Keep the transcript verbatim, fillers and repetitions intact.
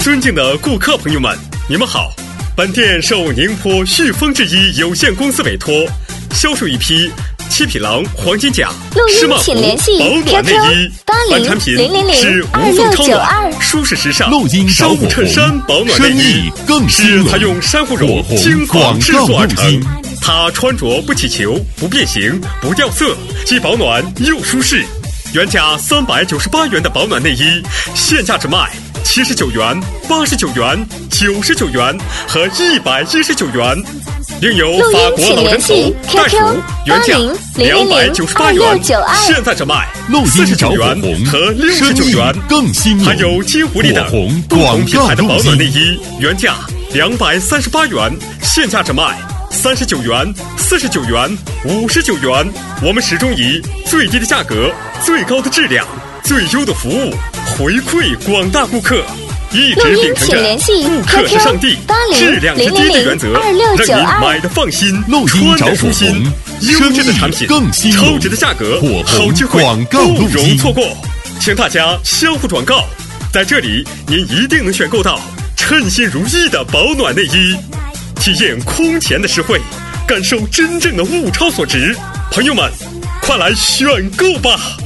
尊敬的顾客朋友们，你们好！本店受宁波旭丰制衣有限公司委托，销售一批七匹狼黄金甲、施曼湖保暖内衣，本产品是无缝超暖、舒适时尚、珊瑚衬衫保暖内衣，是采用珊瑚绒精纺制作而成。它穿着不起球、不变形、不掉色，既保暖又舒适。原价三百九十八元的保暖内衣，现价只卖七十九元、八十九元、九十九元和一百一十九元。另有法国老人头袋鼠，原价两百九十八元，现在只卖四十九元和六十九元。还有金狐狸等不同品牌的保暖内衣，原价两百三十八元，现价只卖三十九元、四十九元、五十九元。我们始终以最低的价格、最高的质量、最优的服务回馈广大顾客，一直秉承着顾客是上帝、质量是第一的原则，让您买的放心，穿着舒心。优质的产品，超值的价格，好机会不容错过，请大家相互转告。在这里，您一定能选购到称心如意的保暖内衣。体验空前的实惠，感受真正的物超所值。朋友们，快来选购吧！